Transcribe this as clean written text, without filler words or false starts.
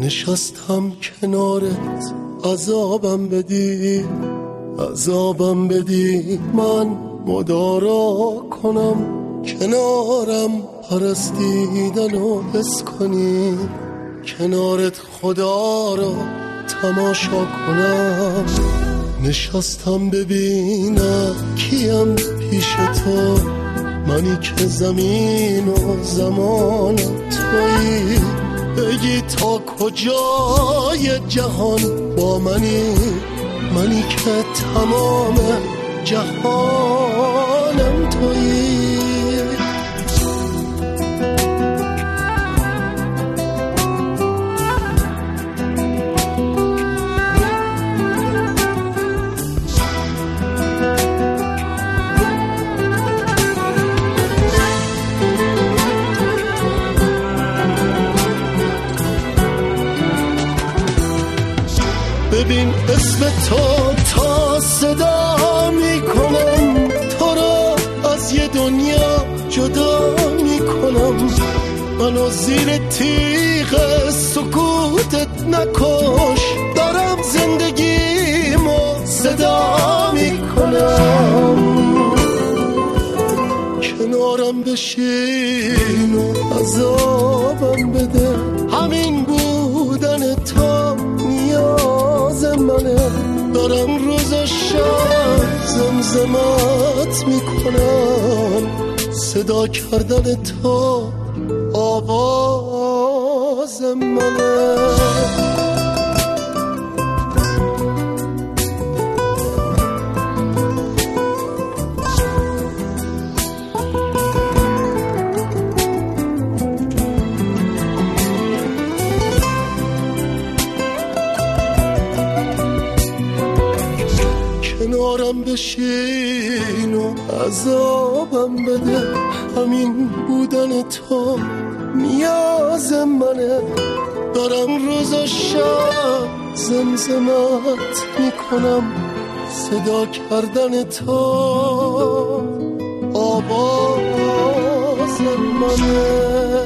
نشستم کنارت عذابم بدی من مدارا کنم کنارم پرستیدن و حس کنی کنارت خدا را تماشا کنم نشستم ببینم کیم پیش تو منی که زمین و زمان تویی بگی تا کجای جهان با منی که تمام جهانم تویی ببین اسم تو تا صدا میکنم تو را از یه دنیا جدا میکنم منو زیر تیغ سکوتت نکش دارم زندگیمو صدا میکنم کنارم بشین و عذابم بده همین بودن تو نیاز منه دارم روز و شب زمزمت میکنم صدا کردن تو آواز منه کنارم بشین و عذابم بده همین بودن تو نیاز منه دارم روز و شب زمزمت میکنم صدا کردن تو آواز منه